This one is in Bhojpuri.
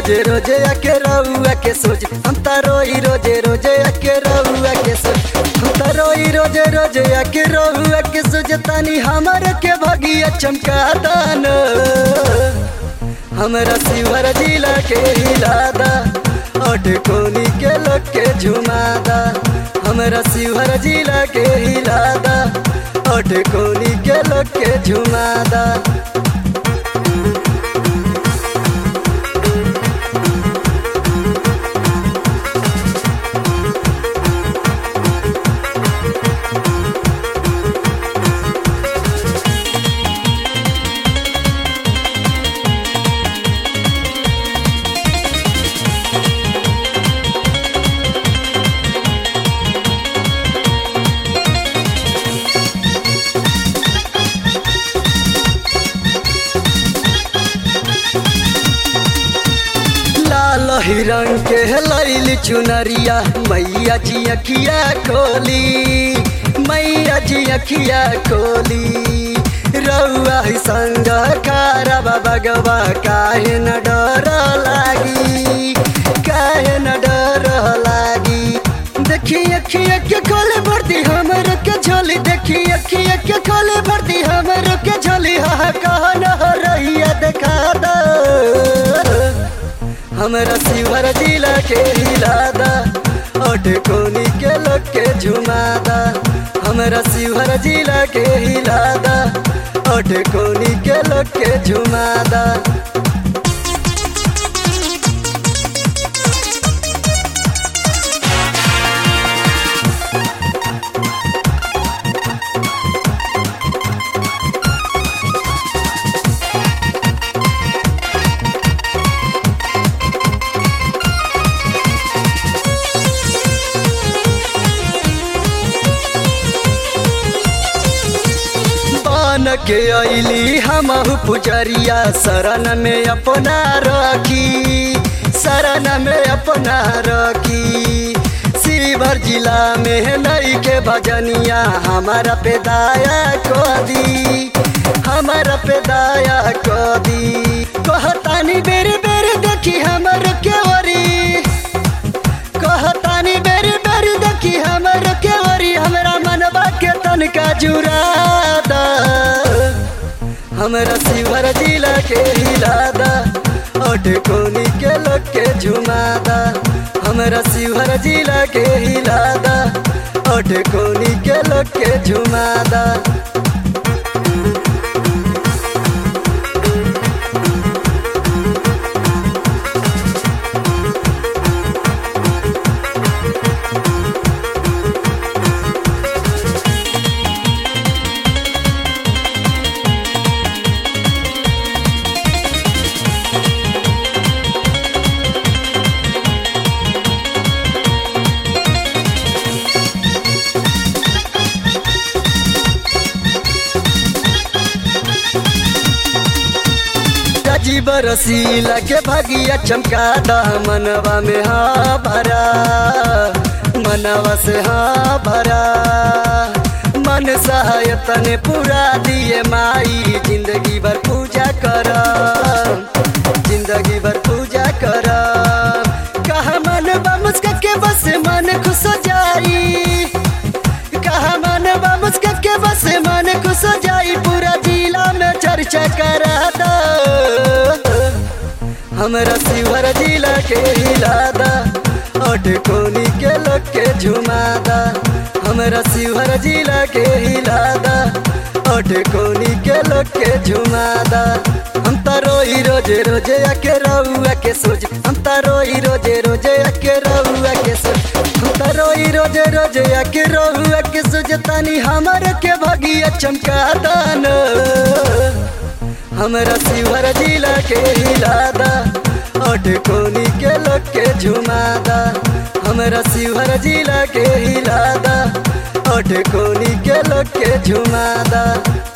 रोजे रोजे आके रउआ के सोच, हम त रोई रोजे रोजे आके रउआ के सोच, हम त रोई रोजे रोजे आके रउआ के सोच। तानी हमर के भगिया चमका दान, हमरा शिवहर जिला के हिलादा, कोनी के लोग के झुमादा। हमरा शिवहर जिला के हिलादा, कोनी के लोग के झुमादा। रंग के लैली चुनरिया, मैया जी अखिया खोली, मैया जी अखिया खोली। रउआ ही संग खारा बगवा, काहे न डर लागी, काहे न डर लागी। देखी अखिया के खोले भरती हमर के झोली, देखी अखिया के खोले भरती हमर के झोली। हा कहा न रहिया देखा दा, हमरा शिवहर जिला के हिलादा, कोनी के लोग के झुमादा। हमरा शिवहर जिला के हिलादा, कोनी के लोग के झुमादा। के अली हमहु पुजरिया, शरण में अपना रखी, शरण में अपना रखी। शिवहर जिला में नई के भजनिया, हमारा पे दाया को दी, हमारा पे दाया को दी। कहतानी बेरी बेरी देखी हमर केवरी, कहतानी बेरी बेरी देखी हमर केवरी। हमरा मनवा के तनका जुरादा, हमरा शिवहर जिला के हिलादा, कोनी के लोग के झुमादा। हमरा शिवहर जिला के हिलादा, कोनी के लोग के झुमादा। बरसीला के भगिया चमका दा, मनवा में हाँ भरा, मनवा से हाँ भरा। मन सहायतन पूरा दिए माई, जिंदगी भर पूजा कर, जिंदगी भर पूजा कर। कहा मन मुस्का के बस मन खुश हो जाई, कहा मन मुस्का के बस मन खुश हो जाई। पूरा जिला में चर्चा करा दा, हमरा शिवहर जिला के हिलादा, कोनी के लोग के झुमादा। हमरा शिवहर जिला के हिलादा, कोनी के लोग के झुमादा। हम त रोई रोजे रोजे आके रउआ के सोच, हम त रोई रोजे रोजे आके रउआ के सोच, हम त रोई रोजे रोजे आके रउआ के सोच। तानी हमर के भगिया चमका दान, हमरा शिवहर जिला के हिलादा, कोनी के लोग के झुमादा। हमरा शिवहर जिला के हिलादा, कोनी के लोग के झुमादा।